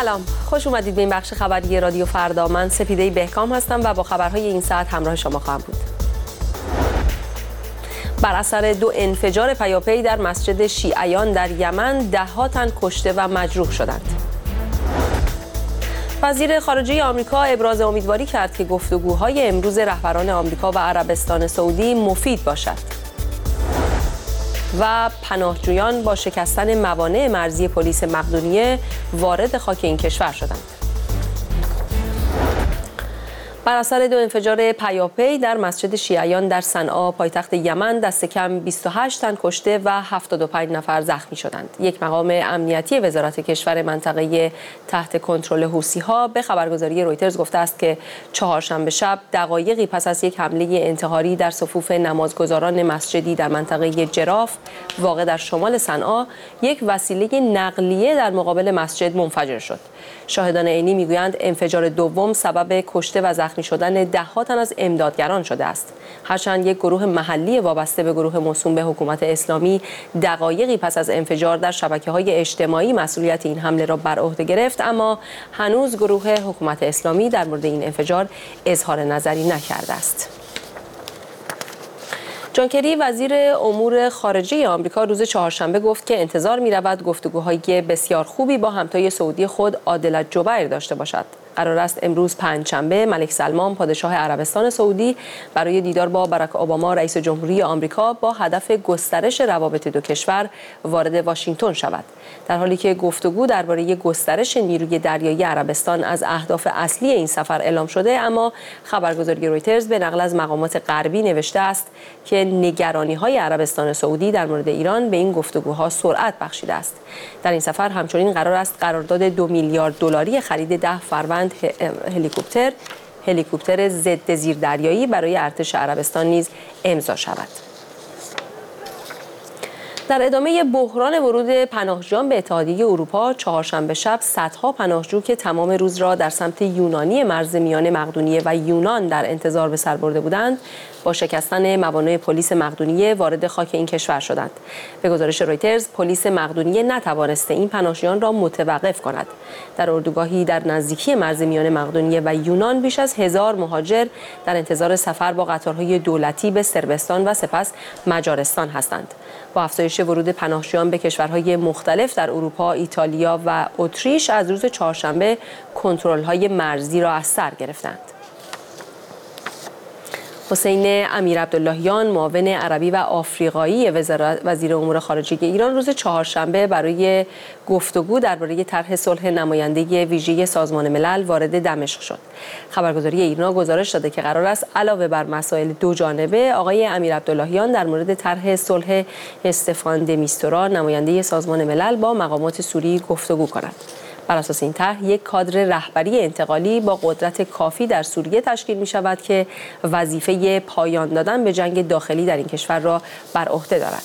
سلام، خوش اومدید به این بخش خبری رادیو فردا. من سپیده بهکام هستم و با خبرهای این ساعت همراه شما خواهم بود. بر اثر 2 انفجار پیاپی در مسجد شیعیان در یمن 10 تن کشته و مجروح شدند. وزیر خارجه آمریکا ابراز امیدواری کرد که گفتگوهای امروز رهبران آمریکا و عربستان سعودی مفید باشد. و پناهجویان با شکستن موانع مرزی پلیس مقدونیه وارد خاک این کشور شدند. بر اثر 2 انفجار پیاپی در مسجد شیعیان در صنعا پایتخت یمن دست کم 28 تن کشته و 75 نفر زخمی شدند. یک مقام امنیتی وزارت کشور منطقه تحت کنترل حوثی‌ها به خبرگزاری رویترز گفته است که چهارشنبه شب دقایقی پس از یک حمله انتحاری در صفوف نمازگزاران مسجدی در منطقه جراف واقع در شمال صنعا یک وسیله نقلیه در مقابل مسجد منفجر شد. شاهدان عینی میگویند انفجار دوم سبب کشته و زخمی شدن 10 تن از امدادگران شده است. هرچند یک گروه محلی وابسته به گروه موسوم به حکومت اسلامی دقایقی پس از انفجار در شبکه‌های اجتماعی مسئولیت این حمله را بر عهده گرفت، اما هنوز گروه حکومت اسلامی در مورد این انفجار اظهار نظری نکرده است. جان کری وزیر امور خارجه آمریکا روز چهارشنبه گفت که انتظار می‌رود گفتگوهای بسیار خوبی با همتای سعودی خود عادل الجبیر داشته باشد. قرار است امروز پنجشنبه ملک سلمان پادشاه عربستان سعودی برای دیدار با باراک اوباما رئیس جمهوری آمریکا با هدف گسترش روابط 2 کشور وارد واشنگتن شود. در حالی که گفتگو درباره گسترش نیروی دریایی عربستان از اهداف اصلی این سفر اعلام شده، اما خبرگزاری رویترز به نقل از مقامات غربی نوشته است که نگرانی‌های عربستان سعودی در مورد ایران به این گفتگوها سرعت بخشیده است. در این سفر همچنین قرار است قرارداد 2 میلیارد دلاری خرید 10 فروند هلیکوپتر ضد زیردریایی برای ارتش عربستان نیز امضا شود. در ادامه بحران ورود پناهجویان به اتحادیه اروپا، چهارشنبه شب صدها پناهجو که تمام روز را در سمت یونانی مرز میان مقدونیه و یونان در انتظار به سر برده بودند، با شکستن موانع پلیس مقدونیه وارد خاک این کشور شدند. به گزارش رویترز، پلیس مقدونیه نتوانسته این پناهجویان را متوقف کند. در اردوگاهی در نزدیکی مرز میان مقدونیه و یونان بیش از 1000 مهاجر در انتظار سفر با قطارهای دولتی به صربستان و سپس مجارستان هستند. با افزایش ورود پناهجویان به کشورهای مختلف در اروپا، ایتالیا و اتریش از روز چهارشنبه کنترل‌های مرزی را از سر گرفتند. حسین امیرعبداللهیان معاون عربی و آفریقایی وزیر امور خارجه ایران روز چهارشنبه برای گفتگو درباره طرح صلح نماینده ویژه سازمان ملل وارد دمشق شد. خبرگزاری ایرنا گزارش داده که قرار است علاوه بر مسائل 2 جانبه، آقای امیرعبداللهیان در مورد طرح صلح استفان د میستورا نماینده سازمان ملل با مقامات سوری گفتگو کند. بر اساس این طرح یک کادر رهبری انتقالی با قدرت کافی در سوریه تشکیل می شود که وظیفه پایان دادن به جنگ داخلی در این کشور را بر عهده دارد.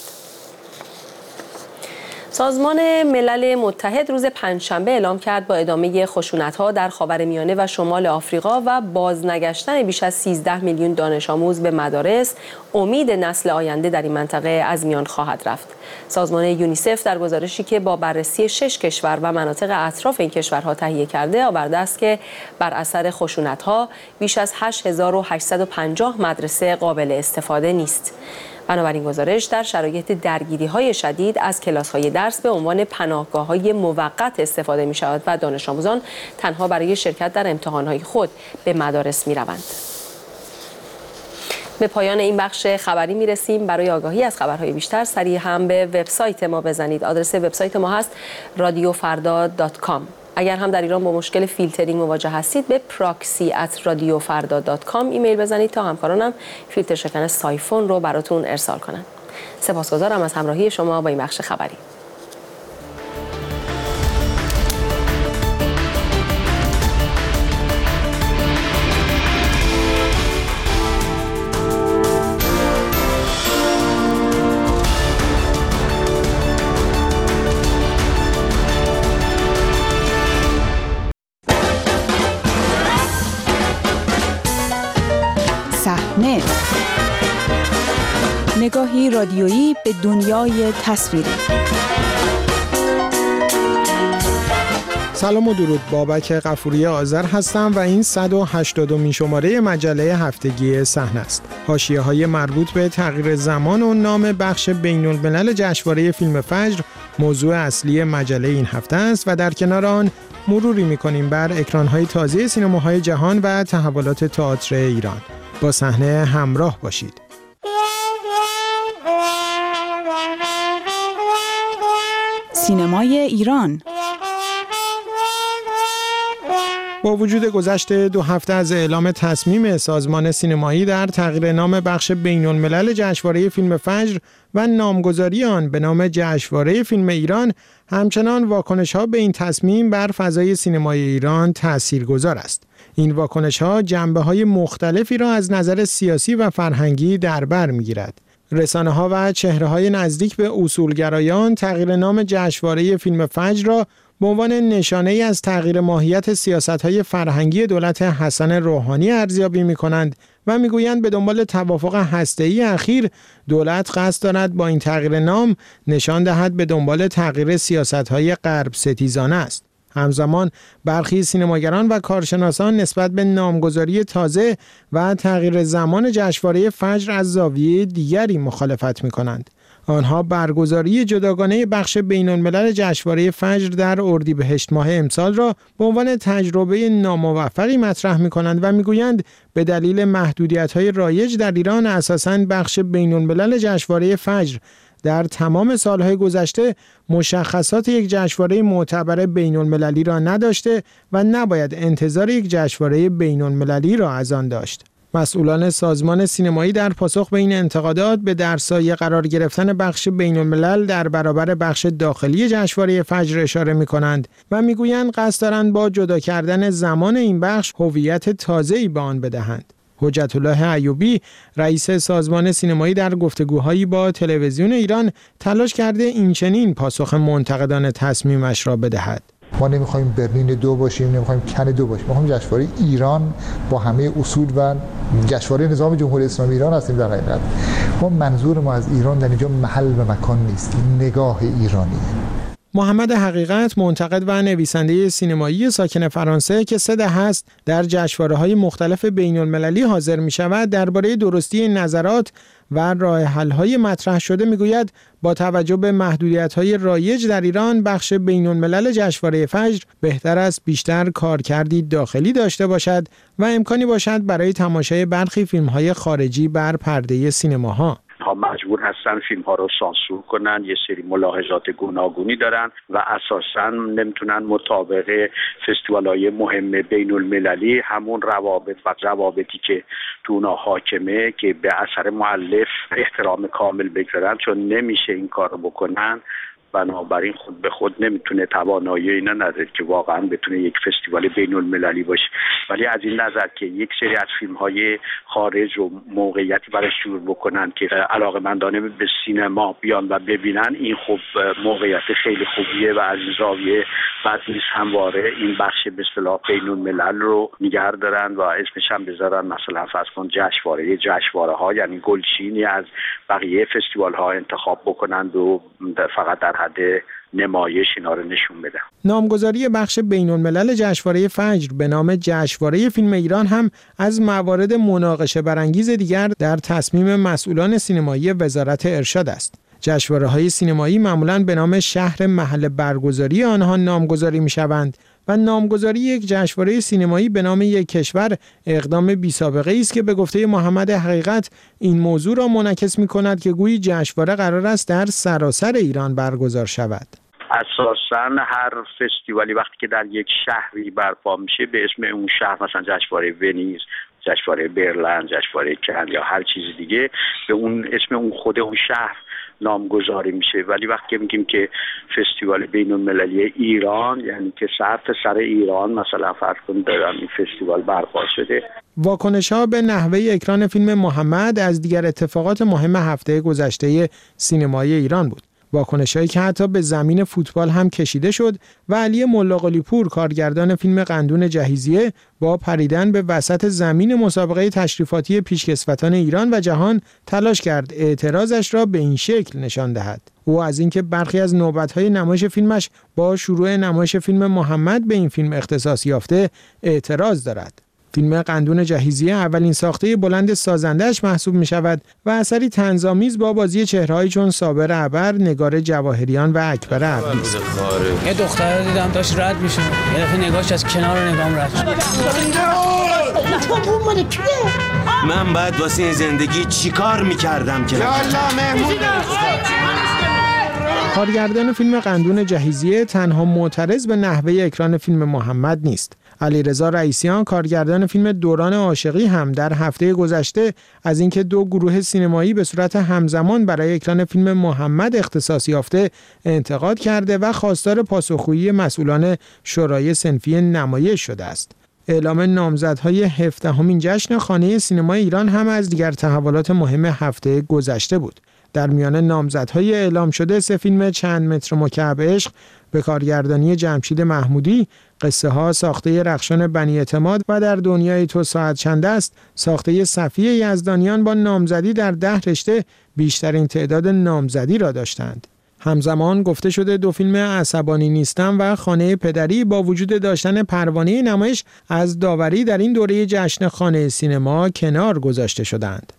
سازمان ملل متحد روز پنجشنبه اعلام کرد با ادامه خشونت‌ها در خاورمیانه و شمال آفریقا و بازنگشتن بیش از 13 میلیون دانش آموز به مدارس، امید نسل آینده در این منطقه از میان خواهد رفت. سازمان یونیسف در گزارشی که با بررسی 6 کشور و مناطق اطراف این کشورها تهیه کرده آورده است که بر اثر خشونت‌ها بیش از 8850 مدرسه قابل استفاده نیست. بنابراین گزارش در شرایط درگیری‌های شدید از کلاس‌های درس به عنوان پناهگاه‌های موقت استفاده می‌شود و دانش آموزان تنها برای شرکت در امتحان‌های خود به مدارس می‌روند. به پایان این بخش خبری می‌رسیم. برای آگاهی از خبرهای بیشتر سریع هم به وبسایت ما بزنید. آدرس وبسایت ما هست radiofarda.com. اگر هم در ایران با مشکل فیلترینگ مواجه هستید، به proxy@radiofarda.com ایمیل بزنید تا همکارانم فیلتر شکن سایفون رو براتون ارسال کنند. سپاسگزارم از همراهی شما با این بخش خبری. صحنه، نگاهی رادیویی به دنیای تصویری. سلام و درود، بابک غفوری آذر هستم و این 180مین شماره مجله هفتگی صحنه است. حاشیه‌های مربوط به تغییر زمان و نام بخش بین‌الملل جشنواره فیلم فجر موضوع اصلی مجله این هفته است و در کنار آن مروری می‌کنیم بر اکران‌های تازه سینماهای جهان و تحولات تئاتر ایران. با صحنه همراه باشید. سینمای ایران. با وجود گذشت 2 هفته از اعلام تصمیم سازمان سینمایی در تغییر نام بخش بین‌الملل جشنواره فیلم فجر و نامگذاری آن به نام جشنواره فیلم ایران، همچنان واکنش‌ها به این تصمیم بر فضای سینمای ایران تاثیرگذار است. این واکنش‌ها جنبه‌های مختلفی را از نظر سیاسی و فرهنگی در بر می‌گیرد. رسانه‌ها و چهره‌های نزدیک به اصولگرایان تغییر نام جشنواره فیلم فجر را به عنوان نشانه‌ای از تغییر ماهیت سیاست‌های فرهنگی دولت حسن روحانی ارزیابی می‌کنند و می‌گویند به دنبال توافق هسته‌ای اخیر دولت قصد دارد با این تغییر نام نشان دهد به دنبال تغییر سیاست‌های غرب ستیزانه است. همزمان برخی سینماگران و کارشناسان نسبت به نامگذاری تازه و تغییر زمان جشنواره فجر از زاویه دیگری مخالفت می‌کنند. آنها برگزاری جداگانه بخش بین‌الملل جشنواره فجر در اردیبهشت ماه امسال را به عنوان تجربه ناموفقی مطرح می‌کنند و می‌گویند به دلیل محدودیت‌های رایج در ایران اساساً بخش بین‌الملل جشنواره فجر در تمام سالهای گذشته مشخصات یک جشنواره معتبر بین‌المللی را نداشته و نباید انتظار یک جشنواره بین‌المللی را از آن داشت. مسئولان سازمان سینمایی در پاسخ به این انتقادات به در سایه قرار گرفتن بخش بین‌الملل در برابر بخش داخلی جشنواره فجر اشاره می‌کنند و می‌گویند قصد دارند با جدا کردن زمان این بخش هویت تازه‌ای به آن بدهند. حجت الله ایوبی، رئیس سازمان سینمایی، در گفتگوهایی با تلویزیون ایران تلاش کرده اینچنین پاسخ منتقدان تصمیمش را بدهد. ما نمیخوایم برلین 2 باشیم، نمیخوایم کن 2 باشیم، ما میخوایم جشنواره ایران با همه اصول و جشنواره نظام جمهوری اسلامی ایران هستیم. در حقیقت منظور ما از ایران در اینجا محل و مکان نیست، نگاه ایرانیه. محمد حقیقت، منتقد و نویسنده سینمایی ساکن فرانسه که 3 دهه است در جشنواره‌های مختلف بین‌المللی حاضر می‌شود، درباره درستی نظرات و راه حل‌های مطرح شده می‌گوید با توجه به محدودیت‌های رایج در ایران بخش بین‌الملل جشنواره فجر بهتر است بیشتر کارکردی داخلی داشته باشد و امکانی باشد برای تماشای برخی فیلم‌های خارجی بر پرده سینماها. مجبور هستن فیلم ها رو سانسور کنن، یه سری ملاحظات گوناگونی دارن و اساساً نمیتونن مطابق فستیوال های مهم بین المللی همون روابطی که تو اونا حاکمه که به اثر مؤلف احترام کامل بگذارن، چون نمیشه این کار رو بکنن. بنابراین خود به خود نمیتونه توانایی اینا نداره که واقعا بتونه یک فستیوال بین المللی باشه. ولی از این نظر که یک سری از فیلم های خارج رو موقعیتی برای شروع بکنن که علاقه‌مندانه به سینما بیان و ببینن، این خب موقعیت خیلی خوبیه و از زاویه بعد نیست همواره این بخش به اصطلاح بین الملل رو نگه دارن و اسمش هم بذارن مثلا فرض کن جشنواره ها، یعنی گلچینی از بقیه فستیوال ها انتخاب بکنند و فقط در حد نمایش اینا رو نشون بده. نامگذاری بخش بین‌الملل جشنواره فجر به نام جشنواره فیلم ایران هم از موارد مناقشه برانگیز دیگر در تصمیم مسئولان سینمایی وزارت ارشاد است. جشنواره‌های سینمایی معمولاً به نام شهر محل برگزاری آنها نامگذاری می‌شوند و نامگذاری یک جشنواره سینمایی به نام یک کشور اقدام بی‌سابقه‌ای است که به گفته محمد حقیقت این موضوع را منعکس می‌کند که گویی جشنواره قرار است در سراسر ایران برگزار شود. اساساً هر فستیوالی وقتی که در یک شهری برپا میشه به اسم اون شهر، مثلا جشنواره ونیز، جشنواره برلین، جشنواره کن یا هر چیز دیگه، به اون اسم اون خود اون شهر نامگذاری میشه. ولی وقتی که میگیم که فستیوال بین‌المللی ایران، یعنی که سر ایران مثلا فرض کنید دارن این فستیوال برپا شده. واکنش‌ها به نحوه اکران فیلم محمد از دیگر اتفاقات مهم هفته گذشته سینمای ایران بود. واکنش‌هایی که حتی به زمین فوتبال هم کشیده شد و علی ملاقلی‌پور کارگردان فیلم قندون جهیزیه با پریدن به وسط زمین مسابقه تشریفاتی پیشکسوتان ایران و جهان تلاش کرد اعتراضش را به این شکل نشان دهد. او از اینکه برخی از نوبت‌های نمایش فیلمش با شروع نمایش فیلم محمد به این فیلم اختصاص یافته اعتراض دارد. فیلم قندون جهیزیه اولین ساخته بلند سازنده‌اش محسوب می‌شود و اثری طنزآمیز با بازی چهره‌هایی چون صابر عبر، نگار جواهریان و اکبر عبدی است. یه دختر دیدم داشت رد میشه. یه دفعه نگاهش از کنار نگام رد شد. من بعد واسه این زندگی چیکار می‌کردم که کارگردان فیلم قندون جهیزیه تنها معترض به نحوه اکران فیلم محمد نیست. علیرضا رئیسیان کارگردان فیلم دوران عاشقی هم در هفته گذشته از اینکه دو گروه سینمایی به صورت همزمان برای اکران فیلم محمد اختصاص یافته انتقاد کرده و خواستار پاسخگویی مسئولان شورای صنفی نمایش شده است. اعلام نامزدهای 17مین جشن خانه سینمای ایران هم از دیگر تحولات مهم هفته گذشته بود. در میان نامزدهای اعلام شده 3 فیلم چند متر مکعب عشق به کارگردانی جمشید محمودی، قصه ها ساخته رخشان بنی اعتماد و در دنیای تو ساعت چند است ساخته صفیه یزدانیان با نامزدی در 10 رشته بیشترین تعداد نامزدی را داشتند. همزمان گفته شده 2 فیلم عصبانی نیستم و خانه پدری با وجود داشتن پروانه نمایش از داوری در این دوره جشن خانه سینما کنار گذاشته شدند.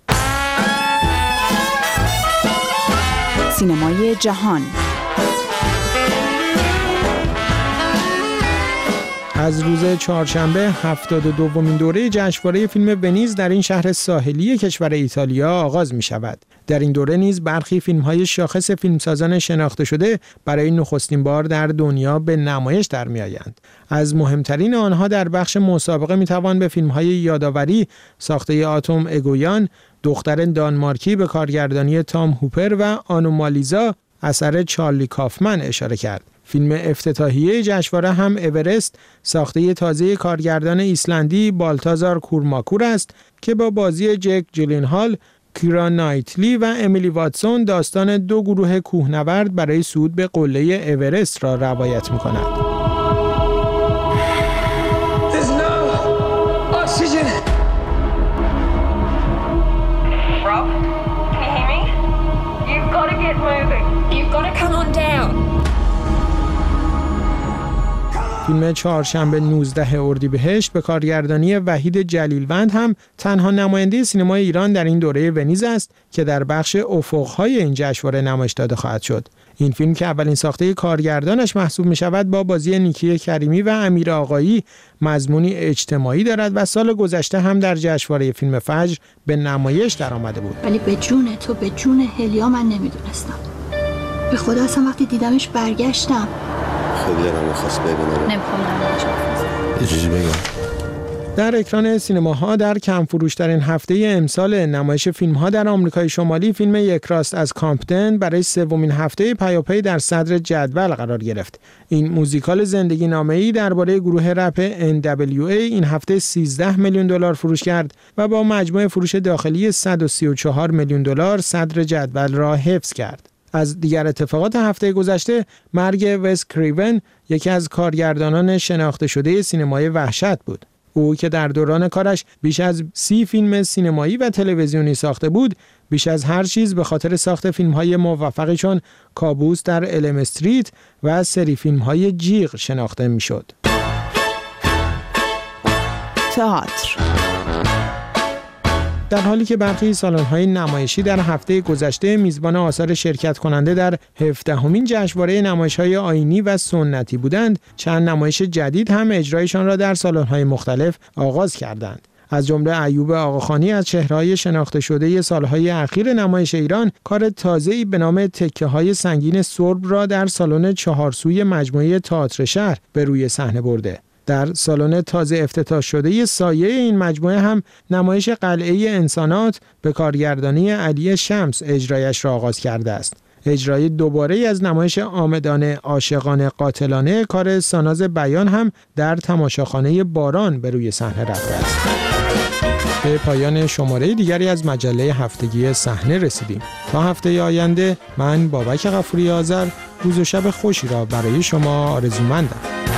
سینمای جهان. از روز چهارشنبه 72مین دوره جشنواره فیلم ونیز در این شهر ساحلی کشور ایتالیا آغاز می شود. در این دوره نیز برخی فیلم‌های شاخص فیلمسازان شناخته شده برای نخستین بار در دنیا به نمایش در می‌آیند. از مهمترین آنها در بخش مسابقه می‌توان به فیلم‌های یادآوری ساخته آتوم اگویان، دختر دانمارکی به کارگردانی تام هوپر و آنومالیزا اثر چارلی کافمن اشاره کرد. فیلم افتتاحیه جشنواره هم اورست ساخته تازه کارگردان ایسلندی بالتازار کورماکور است که با بازی جک جیلنهال، کیرا نایتلی و امیلی واتسون داستان 2 گروه کوهنورد برای صعود به قله اورست را روایت می‌کند. فیلم چهارشنبه 19 اردیبهشت به کارگردانی وحید جلیلوند هم تنها نماینده سینمای ایران در این دوره ونیز است که در بخش افق‌های این جشنواره نمایش داده خواهد شد. این فیلم که اولین ساخته کارگردانش محسوب می شود با بازی نیکی کریمی و امیر آقایی مضمونی اجتماعی دارد و سال گذشته هم در جشنواره فیلم فجر به نمایش درآمده بود. ولی به جون تو، به جون هلیا من نمیدونستم. به خدا اصلا وقتی دیدمش برگشتم. خیلی دلم می‌خواست ببینم. نمی‌خوام یه چیزی بگم. در اکران سینماها در کم فروش‌ترین هفته امسال نمایش فیلم‌ها در آمریکای شمالی فیلم یک راست از کامپتن برای 3مین هفته پیاپی در صدر جدول قرار گرفت. این موزیکال زندگی نامه‌ای درباره گروه رپ NWA این هفته 13 میلیون دلار فروش کرد و با مجموع فروش داخلی 134 میلیون دلار صدر جدول را حفظ کرد. از دیگر اتفاقات هفته گذشته مرگ وس کریون، یکی از کارگردانان شناخته شده سینمای وحشت بود. او که در دوران کارش بیش از 30 فیلم سینمایی و تلویزیونی ساخته بود، بیش از هر چیز به خاطر ساخت فیلم‌های موفقی چون کابوس در الم استریت و سری فیلم‌های جیغ شناخته می‌شد. تئاتر. در حالی که برخی سالن‌های نمایشی در هفته گذشته میزبان آثار شرکت کننده در 17مین جشنواره نمایش‌های آیینی و سنتی بودند، چند نمایش جدید هم اجرایشان را در سالن‌های مختلف آغاز کردند. از جمله ایوب آقاخانی از چهره‌های شناخته شده سال‌های اخیر نمایش ایران کار تازه‌ای به نام تکه‌های سنگین سرب را در سالن 4 سوی مجموعه تئاتر شهر به روی صحنه برده. در سالن تازه افتتاح شده سایه این مجموعه هم نمایش قلعه انسانات به کارگردانی علی شمس اجرایش را آغاز کرده است. اجرای دوباره از نمایش آمدانه عاشقانه قاتلانه کار ساناز بیان هم در تماشاخانه باران به روی صحنه رفته است. به پایان شماره دیگری از مجله هفتگی صحنه رسیدیم. تا هفته آینده من بابک غفوری آذر روز و شب خوشی را برای شما آرزومندم.